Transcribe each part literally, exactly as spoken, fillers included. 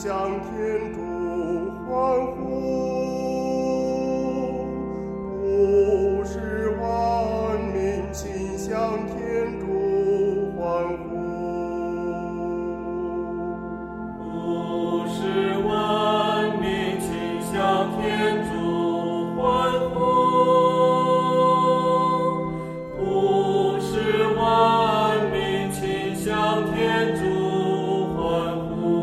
向天主欢呼，不是万民齐向天主欢呼， 不是万民齐向天主欢呼，不是万民齐向天主欢呼，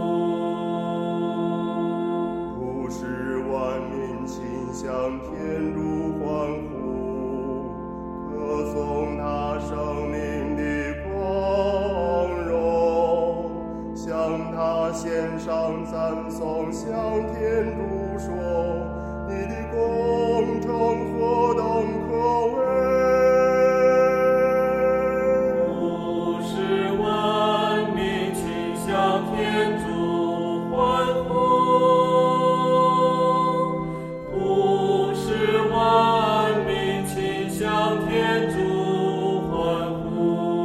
不是万民齐向天主欢呼，歌颂他生命的光荣，向他献上赞颂，向天主说，你的工程何等可畏！ 不是万民齐向天主欢呼，不是万民齐向天主欢呼，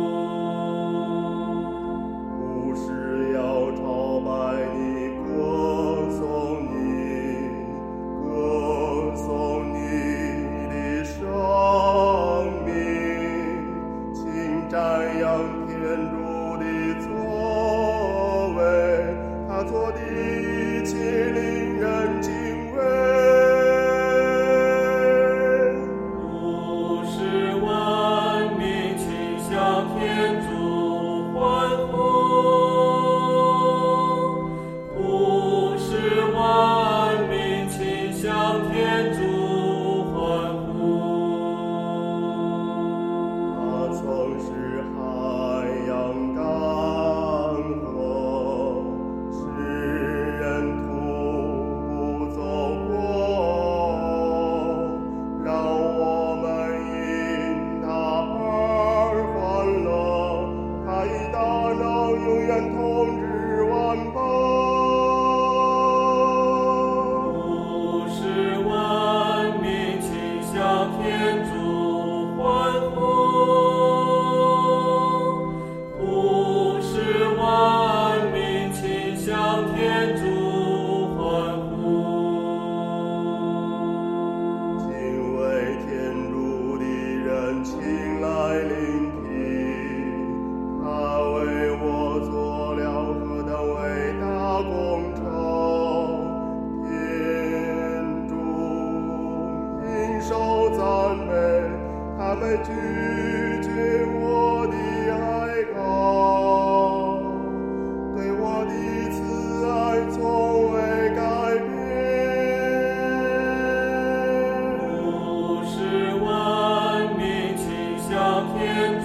不是要朝拜你，歌颂你，歌颂你的生命，请瞻仰天主的作为，他做的一切令人敬畏。 不是万民齐向天主欢呼，不是万民齐向天主欢呼。 他曾使海洋干涸，使人徒步走过，让我们因他而欢乐。他以大能永远统治万邦。 不是万民齐向天主欢呼，不是万民齐向天主欢呼。 敬畏天主的人，请来聆听，他为我做了何等伟大工程！天主应受赞美，他们拒绝我的哀告，对我的慈爱从未改变。 不是万民齐向天